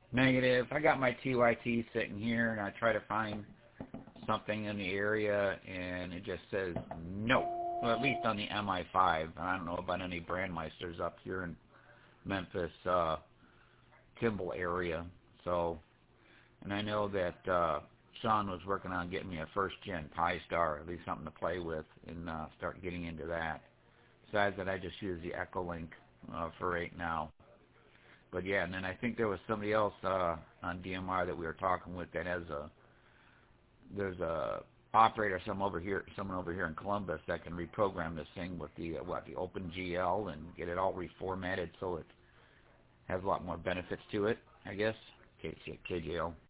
Negative. I got my TYT sitting here, and I try to find something in the area, and it just says no. Well, at least on the MI5. I don't know about any Brandmeisters up here in Memphis, Kimball area. So, and I know that Sean was working on getting me a first-gen Pi Star, at least something to play with, and start getting into that. Besides that, I just use the Echolink for right now. But yeah, and then I think there was somebody else on DMR that we were talking with that has there's a operator, someone over here in Columbus that can reprogram this thing with the OpenGL and get it all reformatted so it has a lot more benefits to it, I guess. KJL.